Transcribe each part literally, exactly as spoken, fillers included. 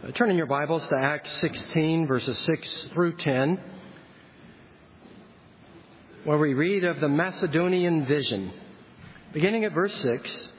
Turn in your Bibles to Acts sixteen, verses six through ten, where we read of the Macedonian vision. Beginning at verse six,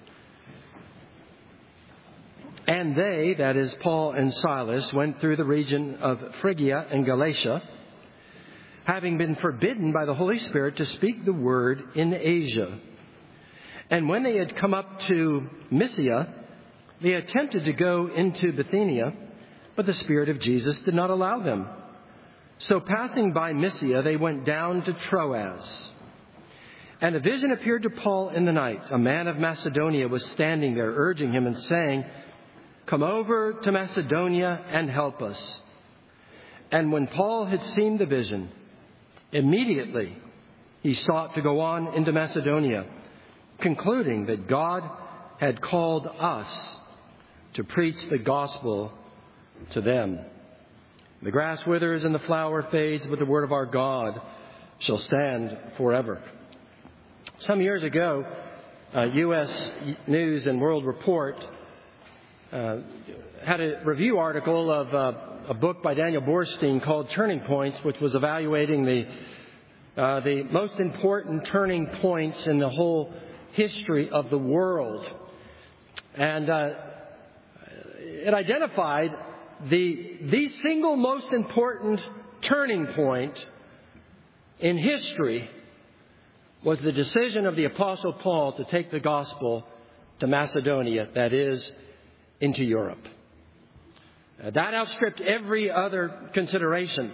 "And they," that is Paul and Silas, "went through the region of Phrygia and Galatia, having been forbidden by the Holy Spirit to speak the word in Asia. And when they had come up to Mysia, they attempted to go into Bithynia, but the Spirit of Jesus did not allow them. So passing by Mysia, they went down to Troas. And a vision appeared to Paul in the night. A man of Macedonia was standing there, urging him and saying, 'Come over to Macedonia and help us.' And when Paul had seen the vision, immediately he sought to go on into Macedonia, concluding that God had called us to preach the gospel to them. The grass withers and the flower fades, but the word of our God shall stand forever." Some years ago, uh, U S News and World Report uh, had a review article of uh, a book by Daniel Borstein called Turning Points, which was evaluating the uh, the most important turning points in the whole history of the world. And uh, it identified the, the single most important turning point in history was the decision of the Apostle Paul to take the gospel to Macedonia, that is, into Europe. Uh, that outstripped every other consideration.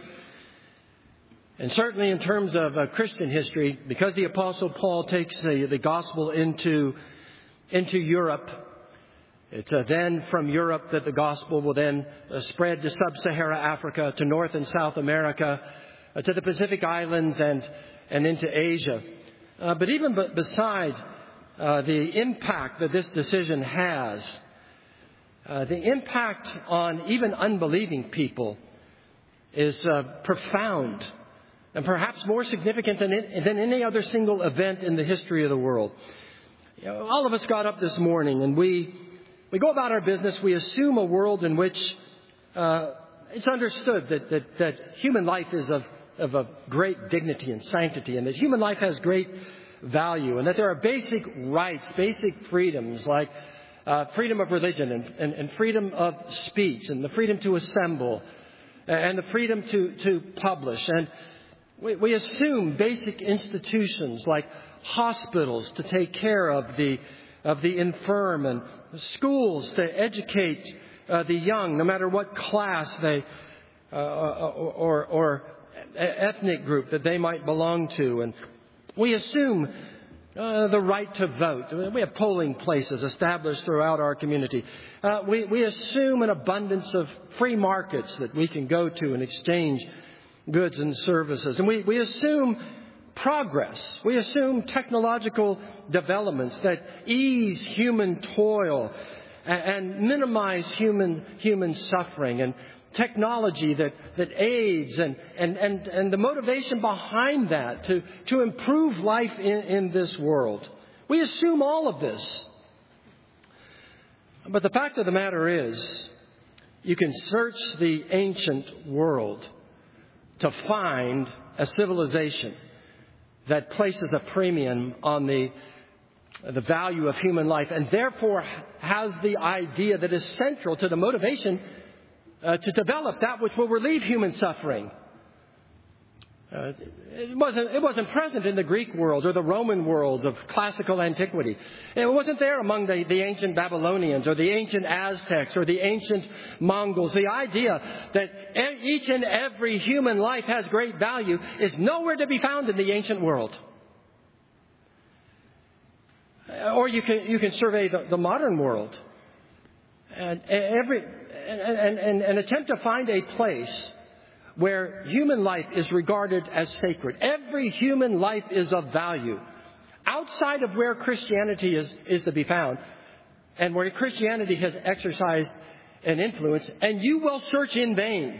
And certainly in terms of uh, Christian history, because the Apostle Paul takes the, the gospel into, into Europe, it's uh, then from Europe that the gospel will then uh, spread to sub-Saharan Africa, to North and South America, uh, to the Pacific Islands, and, and into Asia. Uh, but even b- beside uh, the impact that this decision has, uh, the impact on even unbelieving people is uh, profound and perhaps more significant than, in, than any other single event in the history of the world. You know, all of us got up this morning and we We go about our business. We assume a world in which uh, it's understood that, that, that human life is of, of a great dignity and sanctity, and that human life has great value, and that there are basic rights, basic freedoms like uh, freedom of religion and, and, and freedom of speech and the freedom to assemble and the freedom to, to publish. And we, we assume basic institutions like hospitals to take care of the of the infirm, and schools to educate uh, the young, no matter what class they uh, or, or ethnic group that they might belong to. And we assume uh, the right to vote. We have polling places established throughout our community. Uh, we, we assume an abundance of free markets that we can go to and exchange goods and services. And we, we assume progress. We assume technological developments that ease human toil and, and minimize human human suffering, and technology that, that aids and, and, and, and the motivation behind that to, to improve life in, in this world. We assume all of this. But the fact of the matter is, you can search the ancient world to find a civilization that places a premium on the the value of human life, and therefore has the idea that is central to the motivation uh, to develop that which will relieve human suffering. Uh, it wasn't it wasn't present in the Greek world or the Roman world of classical antiquity. It wasn't there among the, the ancient Babylonians or the ancient Aztecs or the ancient Mongols. The idea that each and every human life has great value is nowhere to be found in the ancient world. Or you can you can survey the, the modern world and every and, and, and attempt to find a place where human life is regarded as sacred. Every human life is of value outside of where Christianity is, is to be found, and where Christianity has exercised an influence, and you will search in vain.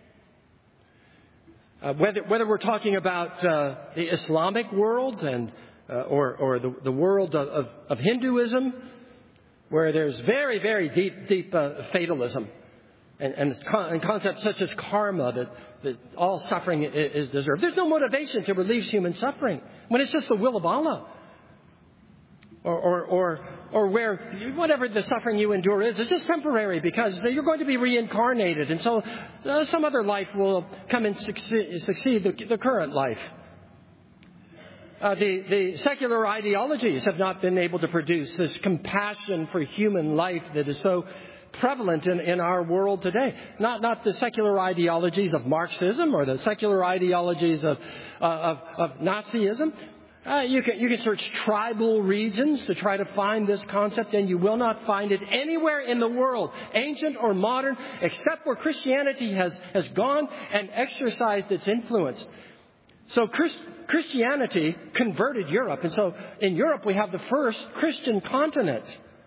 Uh, whether, whether we're talking about uh, the Islamic world and uh, or, or the, the world of, of, of Hinduism, where there's very, very deep, deep uh, fatalism. And, and, and concepts such as karma, that, that all suffering is deserved. There's no motivation to relieve human suffering when it's just the will of Allah. Or, or, or, or where whatever the suffering you endure is, it's just temporary because you're going to be reincarnated. And so uh, some other life will come and succeed, succeed the, the current life. Uh, the, the secular ideologies have not been able to produce this compassion for human life that is so prevalent in, in our world today. Not not the secular ideologies of Marxism or the secular ideologies of uh, of, of Nazism. Uh, you can you can search tribal regions to try to find this concept, and you will not find it anywhere in the world, ancient or modern, except where Christianity has has gone and exercised its influence. So Christ, Christianity converted Europe, and so in Europe we have the first Christian continent.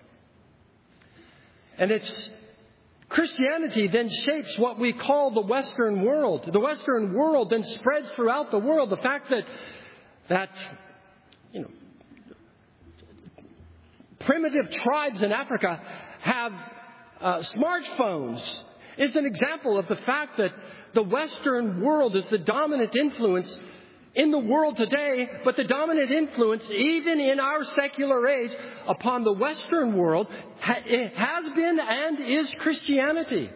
And it's Christianity then shapes what we call the Western world. The Western world then spreads throughout the world. The fact that that you know primitive tribes in Africa have uh, smartphones is an example of the fact that the Western world is the dominant influence in the world today, but the dominant influence, even in our secular age, upon the Western world, ha- it has been and is Christianity.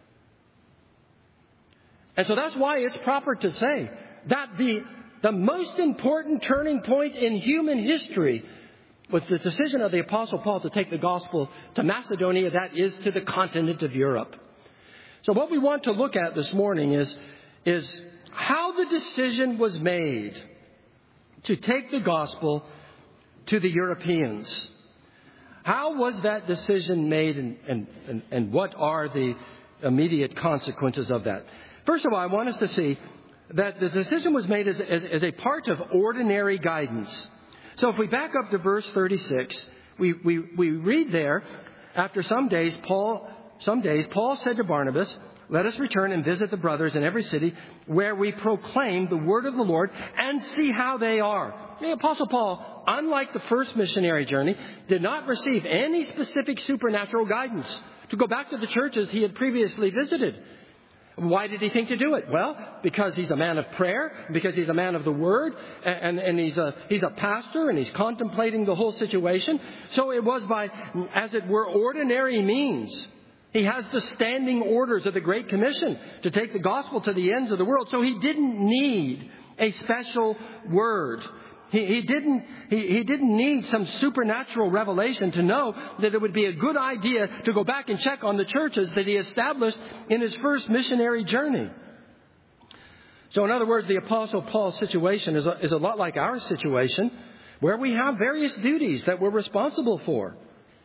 And so that's why it's proper to say that the, the most important turning point in human history was the decision of the Apostle Paul to take the gospel to Macedonia, that is, to the continent of Europe. So what we want to look at this morning is, is how the decision was made to take the gospel to the Europeans. How was that decision made, and, and, and, and what are the immediate consequences of that? First of all, I want us to see that the decision was made as, as, as a part of ordinary guidance. So if we back up to verse thirty-six, we, we, we read there, after some days, Paul, some days, Paul said to Barnabas, "Let us return and visit the brothers in every city where we proclaim the word of the Lord and see how they are." The Apostle Paul, unlike the first missionary journey, did not receive any specific supernatural guidance to go back to the churches he had previously visited. Why did he think to do it? Well, because he's a man of prayer, because he's a man of the word, and, and he's a he's a pastor, and he's contemplating the whole situation. So it was by, as it were, ordinary means. He has the standing orders of the Great Commission to take the gospel to the ends of the world. So he didn't need a special word. He, he didn't he, he didn't need some supernatural revelation to know that it would be a good idea to go back and check on the churches that he established in his first missionary journey. So in other words, the Apostle Paul's situation is a, is a lot like our situation, where we have various duties that we're responsible for.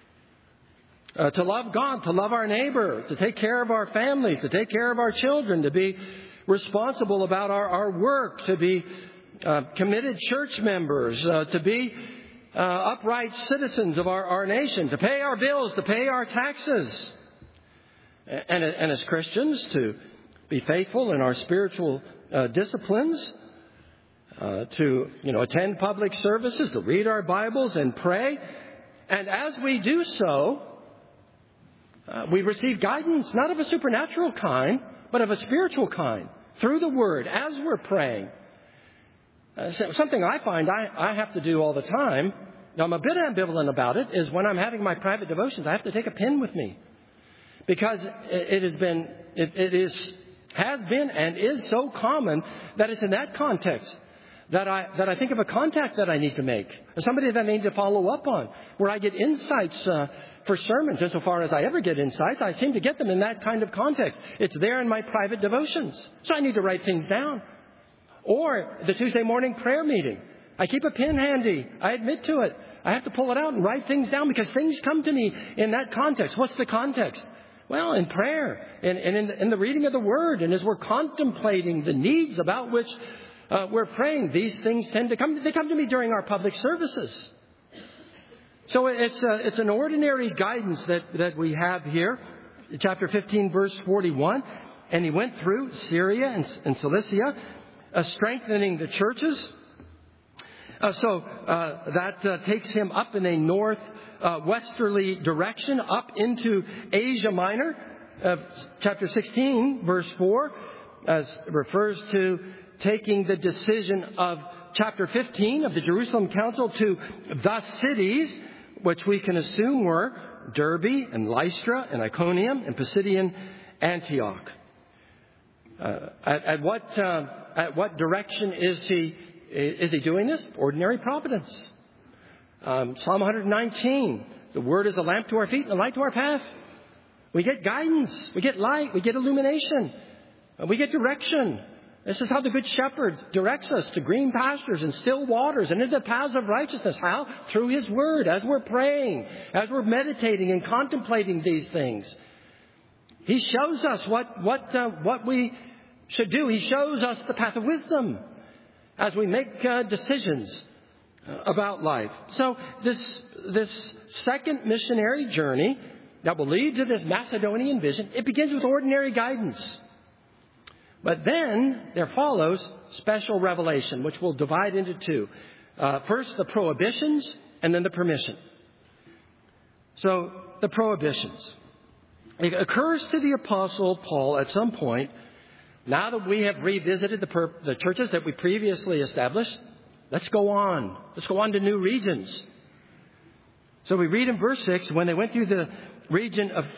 Uh, to love God, to love our neighbor, to take care of our families, to take care of our children, to be responsible about our, our work, to be uh, committed church members, uh, to be uh, upright citizens of our, our nation, to pay our bills, to pay our taxes. And, and as Christians, to be faithful in our spiritual uh, disciplines, uh, to you know attend public services, to read our Bibles and pray. And as we do so, Uh, we receive guidance, not of a supernatural kind, but of a spiritual kind, through the Word, as we're praying. Uh, so something I find I, I have to do all the time, I'm a bit ambivalent about it, is when I'm having my private devotions, I have to take a pen with me. Because it, it has been, it, it is, has been and is so common that it's in that context that I, that I think of a contact that I need to make, or somebody that I need to follow up on, where I get insights, uh, for sermons. Insofar as I ever get insights, I seem to get them in that kind of context. It's there in my private devotions. So I need to write things down. Or the Tuesday morning prayer meeting. I keep a pen handy. I admit to it. I have to pull it out and write things down because things come to me in that context. What's the context? Well, in prayer and, and in, the, in the reading of the Word, and as we're contemplating the needs about which uh, we're praying, these things tend to come. They come to me during our public services. So it's a, it's an ordinary guidance that, that we have here. Chapter fifteen, verse forty-one. And he went through Syria and, and Cilicia, uh, strengthening the churches. Uh, so uh, that uh, takes him up in a north uh, westerly direction, up into Asia Minor. uh, chapter sixteen, verse four, as refers to taking the decision of chapter fifteen of the Jerusalem Council to the cities, which we can assume were Derbe and Lystra and Iconium and Pisidian Antioch. Uh, at, at what uh, at what direction is he is he doing this? Ordinary providence. Um, Psalm one nineteen. The word is a lamp to our feet and a light to our path. We get guidance. We get light. We get illumination. We get direction. This is how the Good Shepherd directs us to green pastures and still waters and into the paths of righteousness. How? Through His Word, as we're praying, as we're meditating and contemplating these things. He shows us what what uh, what we should do. He shows us the path of wisdom as we make uh, decisions about life. So this this second missionary journey that will lead to this Macedonian vision, it begins with ordinary guidance. But then there follows special revelation, which we'll divide into two. Uh, first, the prohibitions, and then the permission. So, the prohibitions. It occurs to the Apostle Paul at some point, now that we have revisited the, per- the churches that we previously established, let's go on. Let's go on to new regions. So we read in verse six, when they went through the region of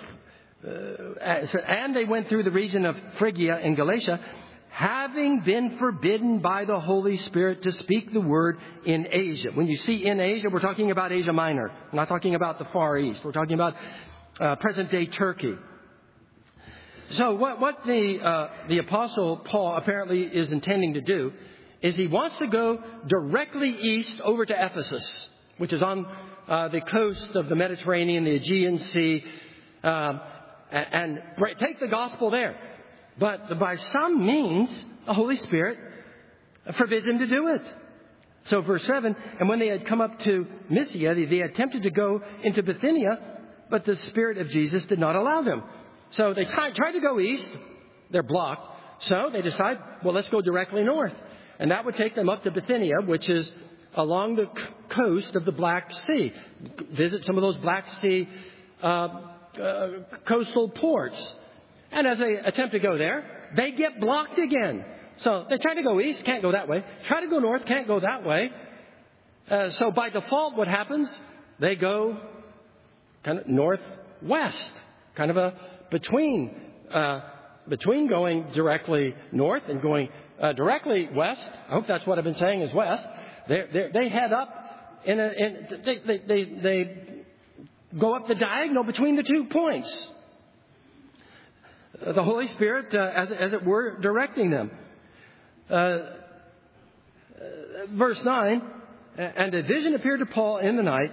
Uh, and they went through the region of Phrygia and Galatia, having been forbidden by the Holy Spirit to speak the word in Asia. When you see in Asia, we're talking about Asia Minor. We're not talking about the Far East. We're talking about uh, present-day Turkey. So what, what the, uh, the Apostle Paul apparently is intending to do is he wants to go directly east over to Ephesus, which is on uh, the coast of the Mediterranean, the Aegean Sea, uh, and take the gospel there. But by some means, the Holy Spirit forbids him to do it. So verse seven, and when they had come up to Mysia, they attempted to go into Bithynia, but the Spirit of Jesus did not allow them. So they tried, tried to go east. They're blocked. So they decide, well, let's go directly north. And that would take them up to Bithynia, which is along the coast of the Black Sea. Visit some of those Black Sea uh Uh, coastal ports. And as they attempt to go there, they get blocked again. So they try to go east, can't go that way. Try to go north, can't go that way. Uh, so by default, what happens? They go kind of northwest, kind of a between uh, between going directly north and going uh, directly west. I hope that's what I've been saying is west. They they head up in a in, they they they. they go up the diagonal between the two points. The Holy Spirit, uh, as, as it were, directing them. Uh, verse nine, and a vision appeared to Paul in the night.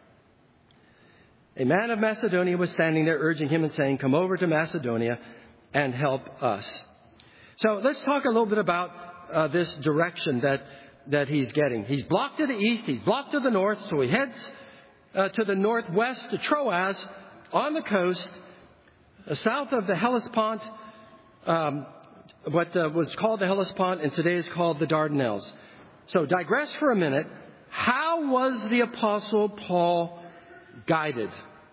A man of Macedonia was standing there urging him and saying, come over to Macedonia and help us. So let's talk a little bit about uh, this direction that, that he's getting. He's blocked to the east, he's blocked to the north, so he heads Uh, to the northwest, to Troas, on the coast, uh, south of the Hellespont, um, what uh, was called the Hellespont and today is called the Dardanelles. So digress for a minute. How was the Apostle Paul guided?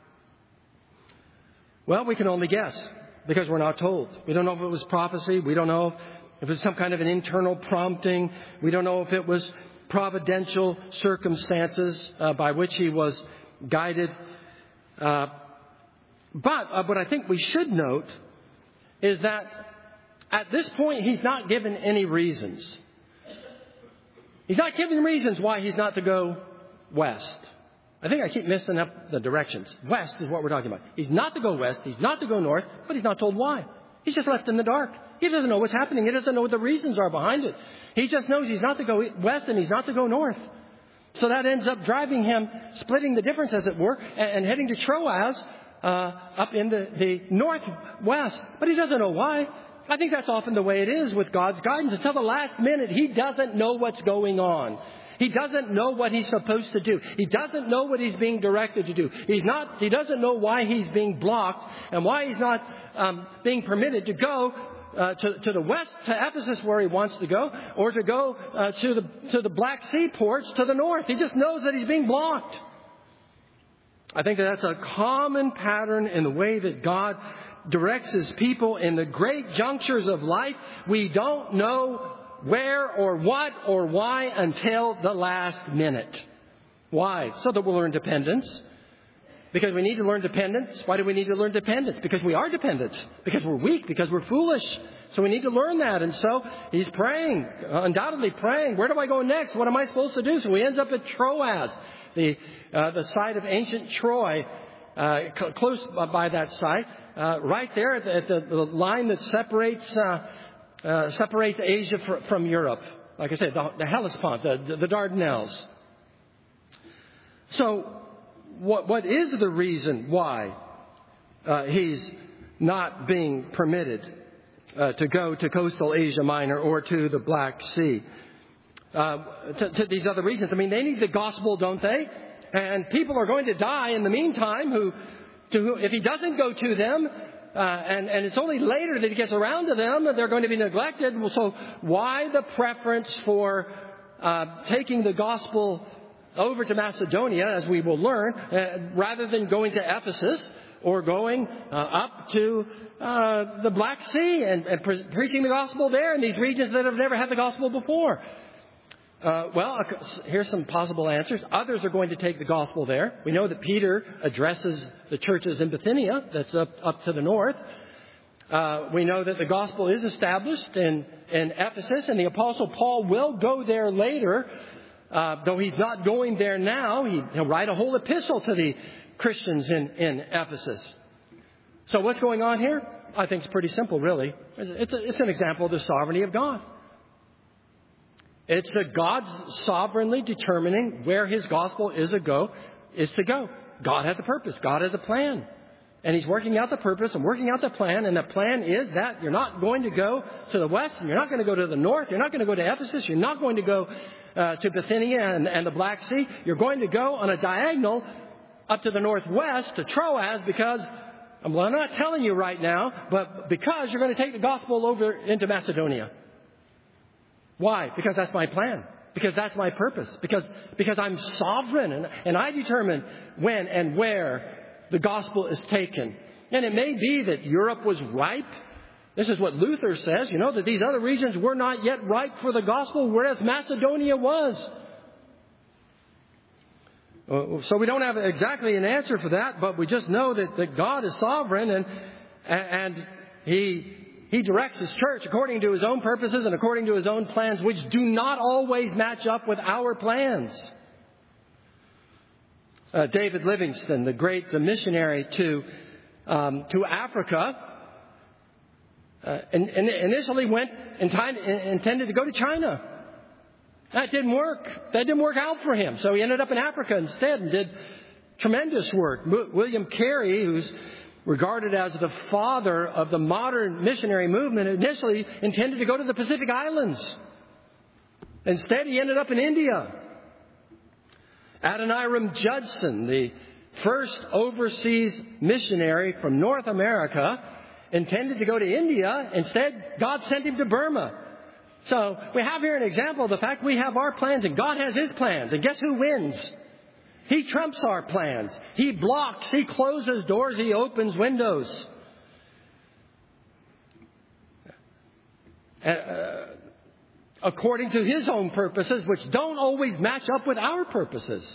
Well, we can only guess because we're not told. We don't know if it was prophecy. We don't know if it was some kind of an internal prompting. We don't know if it was providential circumstances uh, by which he was guided. Uh, but uh, what I think we should note is that at this point he's not given any reasons. He's not given reasons why he's not to go west. I think I keep messing up the directions. West is what we're talking about. He's not to go west. He's not to go north, but he's not told why. He's just left in the dark. He doesn't know what's happening. He doesn't know what the reasons are behind it. He just knows he's not to go west and he's not to go north. So that ends up driving him, splitting the difference, as it were, and, and heading to Troas, uh, up in the, the northwest. But he doesn't know why. I think that's often the way it is with God's guidance. Until the last minute, he doesn't know what's going on. He doesn't know what he's supposed to do. He doesn't know what he's being directed to do. He's not, he doesn't know why he's being blocked and why he's not um, being permitted to go Uh, to, to the west, to Ephesus where he wants to go, or to go uh, to the to the Black Sea ports to the north. He just knows that he's being blocked. I think that that's a common pattern in the way that God directs His people in the great junctures of life. We don't know where or what or why until the last minute. Why? So that we'll learn dependence. Because we need to learn dependence. Why do we need to learn dependence? Because we are dependent. Because we're weak. Because we're foolish. So we need to learn that. And so he's praying, undoubtedly praying. Where do I go next? What am I supposed to do? So he ends up at Troas, the uh, the site of ancient Troy, uh, cl- close by that site, uh, right there at the, at the, the line that separates uh, uh, separates Asia fr- from Europe. Like I said, the, the Hellespont, the, the Dardanelles. So what what is the reason why uh, he's not being permitted Uh, to go to coastal Asia Minor or to the Black Sea? Uh, to, to these other regions. I mean, they need the gospel, don't they? And people are going to die in the meantime who, to who, if he doesn't go to them, uh, and, and it's only later that he gets around to them, they're going to be neglected. So why the preference for uh, taking the gospel over to Macedonia, as we will learn, uh, rather than going to Ephesus or going uh, up to uh, the Black Sea and, and pre- preaching the gospel there in these regions that have never had the gospel before? Uh, well, here's some possible answers. Others are going to take the gospel there. We know that Peter addresses the churches in Bithynia, that's up, up to the north. Uh, we know that the gospel is established in, in Ephesus, and the Apostle Paul will go there later. Uh, though he's not going there now, he, he'll write a whole epistle to the Christians in, in Ephesus. So what's going on here? I think it's pretty simple, really. It's, a, it's an example of the sovereignty of God. It's a God's sovereignly determining where His gospel is a go, is to go. God has a purpose. God has a plan. And He's working out the purpose and working out the plan. And the plan is that you're not going to go to the west, and you're not going to go to the north. You're not going to go to Ephesus. You're not going to go uh, to Bithynia and, and the Black Sea. You're going to go on a diagonal up to the northwest to Troas, because, well, I'm not telling you right now, but because you're going to take the gospel over into Macedonia. Why? Because that's my plan. Because that's my purpose. Because because I'm sovereign, and, and I determine when and where the gospel is taken. And it may be that Europe was ripe. This is what Luther says, you know, that these other regions were not yet ripe for the gospel, whereas Macedonia was. So we don't have exactly an answer for that, but we just know that, that God is sovereign, and and He He directs His church according to His own purposes and according to His own plans, which do not always match up with our plans. Uh, David Livingstone, the great missionary to um, to Africa, uh, and, and initially went and t- intended to go to China. That didn't work. That didn't work out for him. So he ended up in Africa instead and did tremendous work. M- William Carey, who's regarded as the father of the modern missionary movement, initially intended to go to the Pacific Islands. Instead, he ended up in India. Adoniram Judson, the first overseas missionary from North America, intended to go to India. Instead, God sent him to Burma. So we have here an example of the fact we have our plans and God has His plans. And guess who wins? He trumps our plans. He blocks. He closes doors. He opens windows. Uh, according to His own purposes, which don't always match up with our purposes.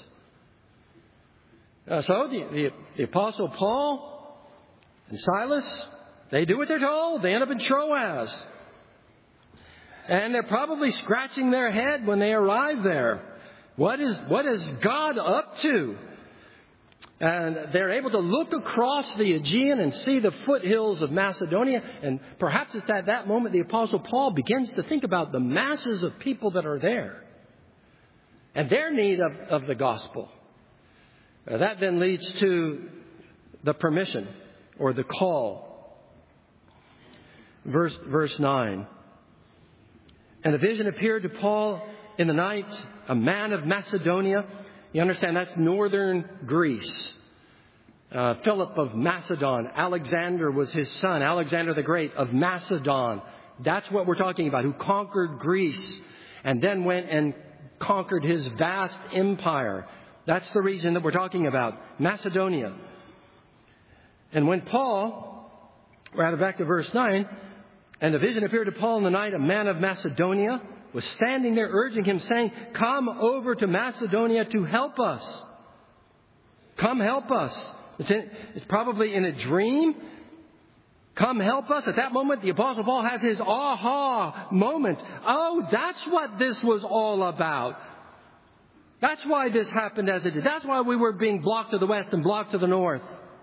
Uh, so the, the, the Apostle Paul and Silas, they do what they're told. They end up in Troas. And they're probably scratching their head when they arrive there. What is what is God up to? And they're able to look across the Aegean and see the foothills of Macedonia. And perhaps it's at that moment the Apostle Paul begins to think about the masses of people that are there and their need of, of the gospel. Uh, that then leads to the permission or the call. Verse, verse nine. And a vision appeared to Paul in the night, a man of Macedonia. You understand, that's northern Greece. Uh, Philip of Macedon. Alexander was his son. Alexander the Great of Macedon. That's what we're talking about, who conquered Greece and then went and conquered his vast empire. That's the region that we're talking about, Macedonia. And when Paul Rather, back to verse nine. And the vision appeared to Paul in the night. A man of Macedonia was standing there urging him, saying, "Come over to Macedonia to help us." Come help us. It's, in, it's probably in a dream. Come help us. At that moment, the Apostle Paul has his aha moment. Oh, that's what this was all about. That's why this happened as it did. That's why we were being blocked to the west and blocked to the north.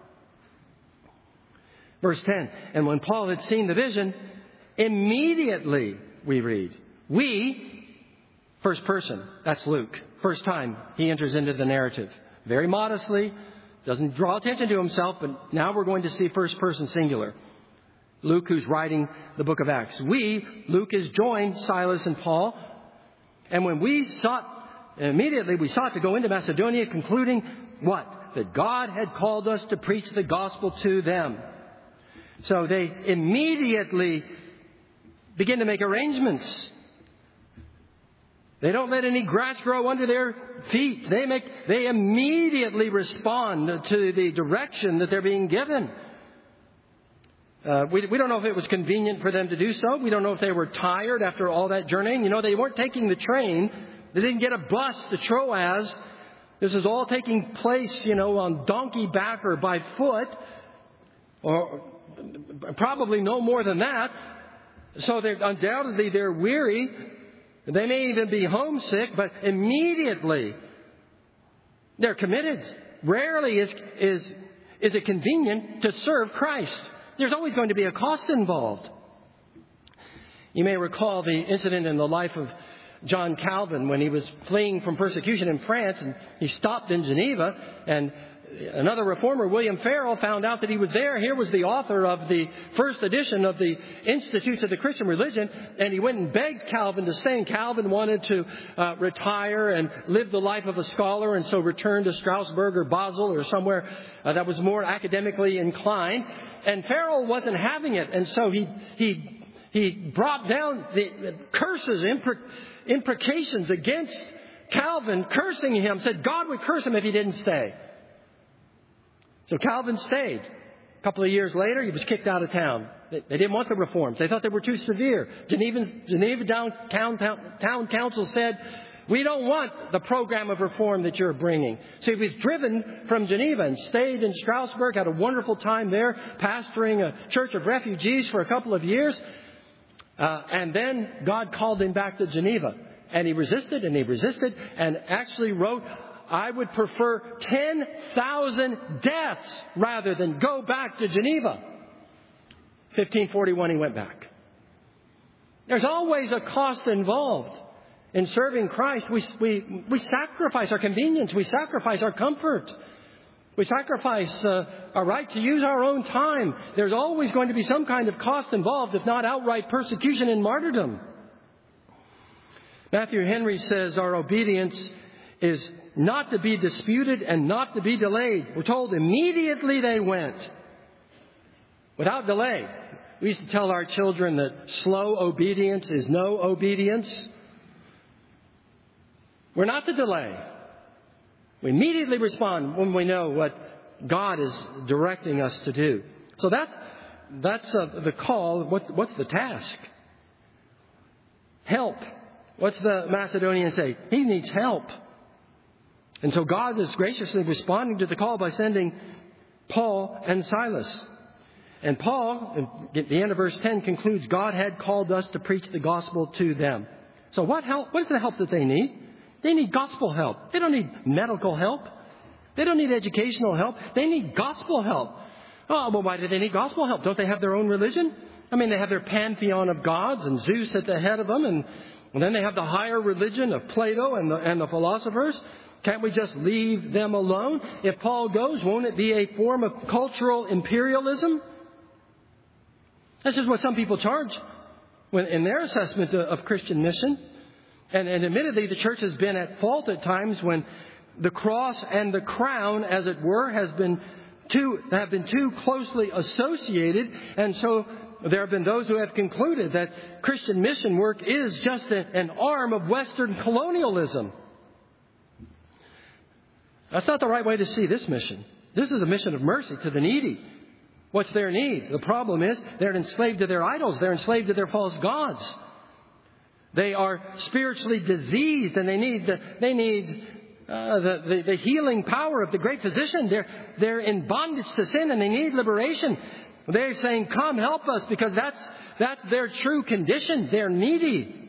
Verse ten. And when Paul had seen the vision, immediately, we read, we, first person, that's Luke. First time he enters into the narrative. Very modestly, doesn't draw attention to himself, but now we're going to see first person singular. Luke, who's writing the book of Acts. We, Luke, has joined Silas and Paul. And when we sought, immediately we sought to go into Macedonia, concluding what? That God had called us to preach the gospel to them. So they immediately begin to make arrangements. They don't let any grass grow under their feet. They make, they immediately respond to the direction that they're being given. Uh, we, we don't know if it was convenient for them to do so. We don't know if they were tired after all that journeying. You know, they weren't taking the train. They didn't get a bus to Troas. This is all taking place, you know, on donkey back or by foot, or probably no more than that. So they're, undoubtedly they're weary. They may even be homesick, but immediately they're committed. Rarely is, is, is it convenient to serve Christ. There's always going to be a cost involved. You may recall the incident in the life of John Calvin when he was fleeing from persecution in France, and he stopped in Geneva, and another reformer, William Farel, found out that he was there. Here was the author of the first edition of the Institutes of the Christian Religion, and he went and begged Calvin to stay. And Calvin wanted to uh, retire and live the life of a scholar, and so returned to Strasbourg or Basel or somewhere uh, that was more academically inclined. And Farel wasn't having it, and so he he he brought down the, the curses, impre, imprecations against Calvin, cursing him, said God would curse him if he didn't stay. So Calvin stayed. A couple of years later, he was kicked out of town. They, they didn't want the reforms. They thought they were too severe. Geneva, Geneva downtown town, town council said, we don't want the program of reform that you're bringing. So he was driven from Geneva and stayed in Strasbourg, had a wonderful time there, pastoring a church of refugees for a couple of years. Uh, and then God called him back to Geneva. And he resisted and he resisted and actually wrote, I would prefer ten thousand deaths rather than go back to Geneva. fifteen forty-one, he went back. There's always a cost involved in serving Christ. We, we, we sacrifice our convenience. We sacrifice our comfort. We sacrifice uh, our right to use our own time. There's always going to be some kind of cost involved, if not outright persecution and martyrdom. Matthew Henry says our obedience is not to be disputed and not to be delayed. We're told immediately they went. Without delay. We used to tell our children that slow obedience is no obedience. We're not to delay. We immediately respond when we know what God is directing us to do. So that's, that's uh, the call. What, what's the task? Help. What's the Macedonian say? He needs help. And so God is graciously responding to the call by sending Paul and Silas. And Paul, at the end of verse ten, concludes, God had called us to preach the gospel to them. So what help? What is the help that they need? They need gospel help. They don't need medical help. They don't need educational help. They need gospel help. Oh, well, why do they need gospel help? Don't they have their own religion? I mean, they have their pantheon of gods and Zeus at the head of them. And, and then they have the higher religion of Plato and the, and the philosophers. Can't we just leave them alone? If Paul goes, won't it be a form of cultural imperialism? This is what some people charge when, in their assessment of Christian mission. And, and admittedly, the church has been at fault at times when the cross and the crown, as it were, has been too, have been too closely associated. And so there have been those who have concluded that Christian mission work is just a, an arm of Western colonialism. That's not the right way to see this mission. This is a mission of mercy to the needy. What's their need? The problem is they're enslaved to their idols. They're enslaved to their false gods. They are spiritually diseased, and they need the, they need uh, the, the, the healing power of the great physician. They're, they're in bondage to sin, and they need liberation. They're saying, come help us, because that's, that's their true condition. They're needy.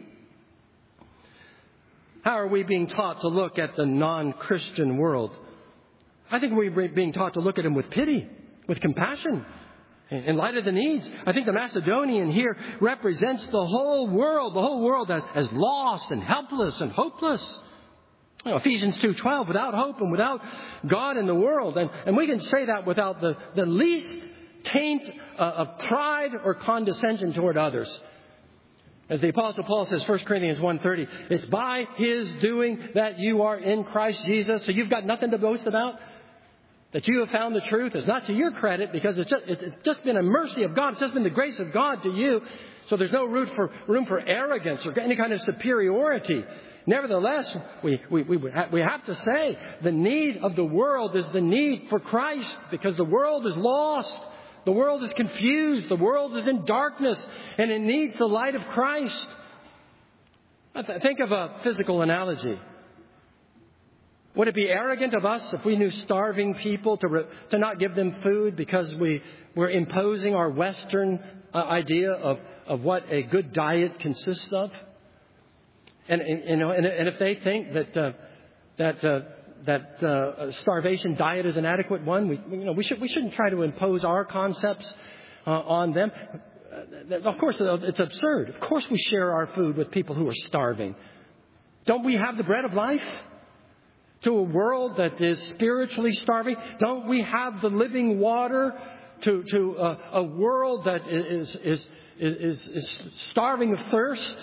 How are we being taught to look at the non-Christian world? I think we're being taught to look at them with pity, with compassion, in light of the needs. I think the Macedonian here represents the whole world, the whole world as, as lost and helpless and hopeless. You know, Ephesians two twelve, without hope and without God in the world. And, and we can say that without the, the least taint uh, of pride or condescension toward others. As the Apostle Paul says, First Corinthians one thirty, it's by His doing that you are in Christ Jesus. So you've got nothing to boast about? That you have found the truth? It's not to your credit, because it's just, it's just been a mercy of God. It's just been the grace of God to you. So there's no room for, room for arrogance or any kind of superiority. Nevertheless, we, we, we, we have to say the need of the world is the need for Christ, because the world is lost. The world is confused. The world is in darkness, and it needs the light of Christ. Think of a physical analogy. Would it be arrogant of us if we knew starving people to, re, to not give them food because we were imposing our Western uh, idea of, of what a good diet consists of? And, and, you know, and, and if they think that uh, that uh, that uh, starvation diet is an adequate one, we you know we should we shouldn't try to impose our concepts uh, on them. Of course, it's absurd. Of course, we share our food with people who are starving. Don't we have the bread of life? To a world that is spiritually starving? Don't we have the living water to, to a, a world that is, is, is, is starving of thirst?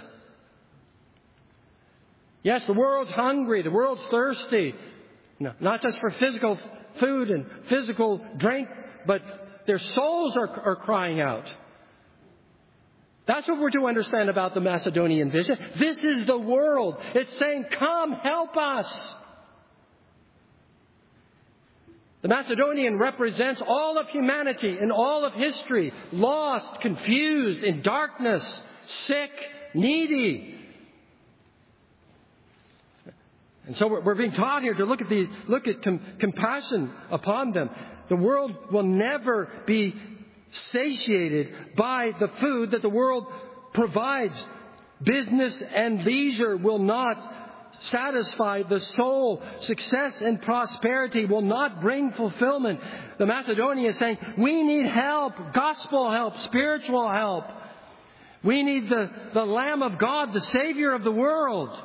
Yes, the world's hungry. The world's thirsty. No, not just for physical food and physical drink, but their souls are, are crying out. That's what we're to understand about the Macedonian vision. This is the world. It's saying, come help us. The Macedonian represents all of humanity and all of history, lost, confused, in darkness, sick, needy. And so we're being taught here to look at these, look at com- compassion upon them. The world will never be satiated by the food that the world provides. Business and leisure will not satisfy the soul. Success and prosperity will not bring fulfillment. The Macedonian is saying, we need help, gospel help, spiritual help. We need the, the Lamb of God, the Savior of the world.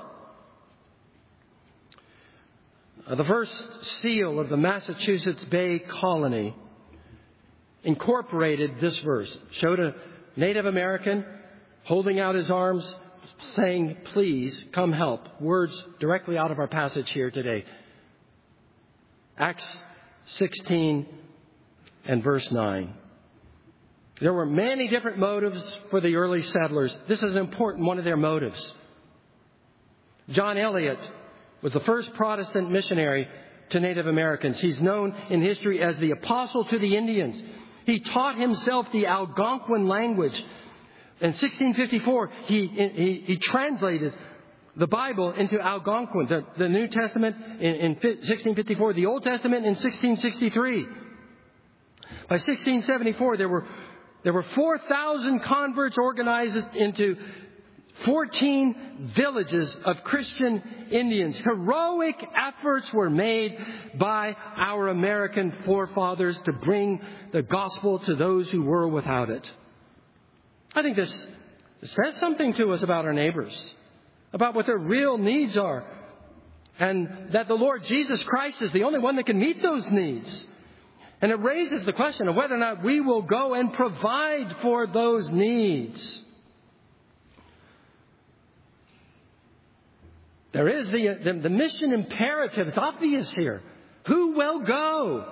Uh, the first seal of the Massachusetts Bay Colony incorporated this verse. Showed a Native American holding out his arms, saying, please come help. Words directly out of our passage here today. Acts sixteen and verse nine. There were many different motives for the early settlers. This is an important one of their motives. John Eliot was the first Protestant missionary to Native Americans. He's known in history as the apostle to the Indians. He taught himself the Algonquin language. In sixteen fifty-four, he, he, he translated the Bible into Algonquin, the, the New Testament in, in sixteen fifty-four, the Old Testament in sixteen sixty-three. By sixteen seventy-four, there were, there were four thousand converts organized into fourteen villages of Christian Indians. Heroic efforts were made by our American forefathers to bring the gospel to those who were without it. I think this says something to us about our neighbors, about what their real needs are, and that the Lord Jesus Christ is the only one that can meet those needs. And it raises the question of whether or not we will go and provide for those needs. There is the, the, the mission imperative. It's obvious here. Who will go?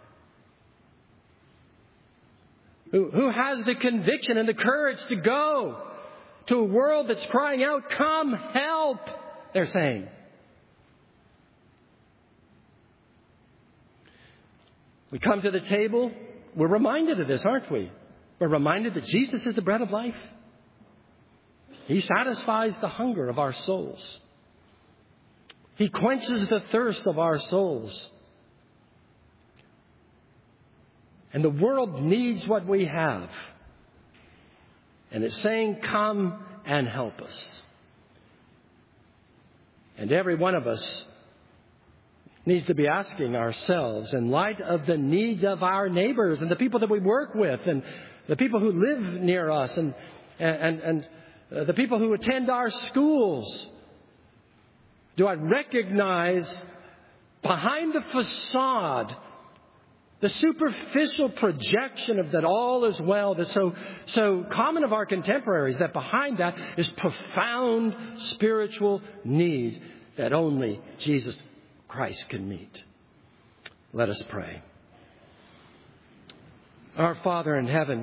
Who, who has the conviction and the courage to go to a world that's crying out, come help, they're saying. We come to the table we're reminded of this, aren't we? We're reminded that Jesus is the bread of life. He satisfies the hunger of our souls. He quenches the thirst of our souls. And the world needs what we have. And it's saying, come and help us. And every one of us needs to be asking ourselves, in light of the needs of our neighbors and the people that we work with and the people who live near us and, and, and uh, the people who attend our schools, do I recognize behind the facade, the superficial projection of that all is well, that's so, so common of our contemporaries, that behind that is profound spiritual need that only Jesus Christ can meet? Let us pray. Our Father in heaven,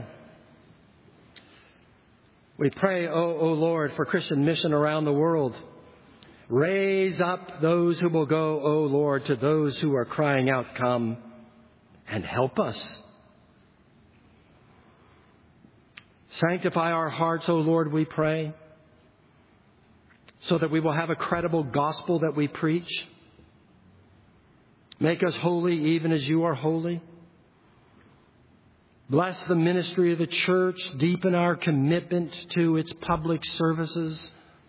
we pray, O, o Lord, for Christian mission around the world. Raise up those who will go, O Lord, to those who are crying out, come and help us. Sanctify our hearts, O Lord, we pray, so that we will have a credible gospel that we preach. Make us holy even as you are holy. Bless the ministry of the church. Deepen our commitment to its public services.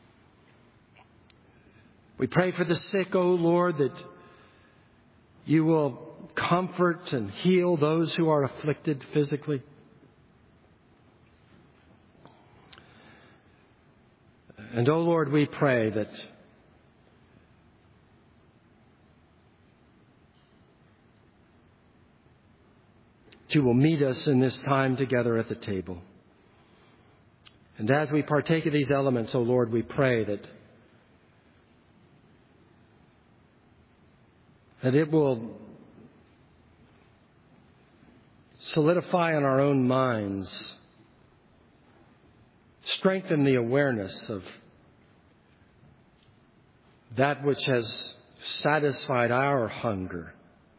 We pray for the sick, O Lord, that you will comfort and heal those who are afflicted physically. And, O Lord, we pray that you will meet us in this time together at the table. And as we partake of these elements, O Lord, we pray that that it will solidify in our own minds, strengthen the awareness of that which has satisfied our hunger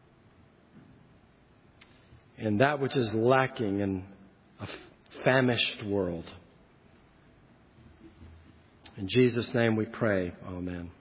and that which is lacking in a famished world. In Jesus' name we pray. Amen.